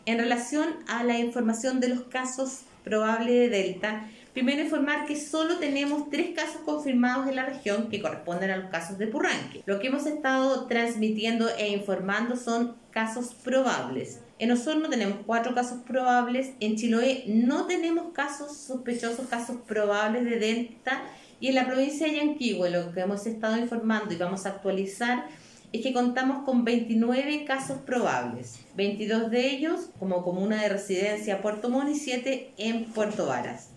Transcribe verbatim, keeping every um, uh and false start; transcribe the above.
En relación a la información de los casos probables de Delta, primero informar que solo tenemos tres casos confirmados en la región que corresponden a los casos de Purranque. Lo que hemos estado transmitiendo e informando son casos probables. En Osorno tenemos cuatro casos probables, en Chiloé no tenemos casos sospechosos, casos probables de Delta, y en la provincia de Yanquihue lo que hemos estado informando y vamos a actualizar es que contamos con veintinueve casos probables, veintidós de ellos como comuna de residencia Puerto Montt y siete en Puerto Varas.